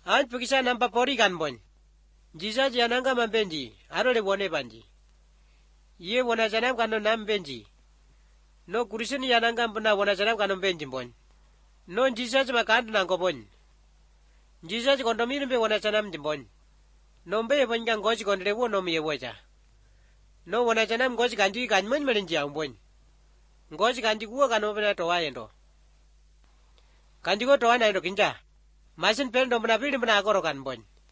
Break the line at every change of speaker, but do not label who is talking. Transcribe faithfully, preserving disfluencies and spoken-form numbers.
An pikisa nampa pori kan bon. Jisa jananga mambenji, arole wone banji. Ye wana janam kano nam benji. No kurisini yananga mpuna wana janam kano benji bon. No jisa jima kandu nango bon. Jisa jikondomini mbe wana janam jimbon. No mbe bonga ngoji kondre wo no miye woja. No wana janam ngoji kanji kanjman melinji ya umbon. Ngoji kanji kuwa kano pina towa yendo. Kanji ko towa na yendo kinja. Masin pendo mna pili mna akoro kan bon.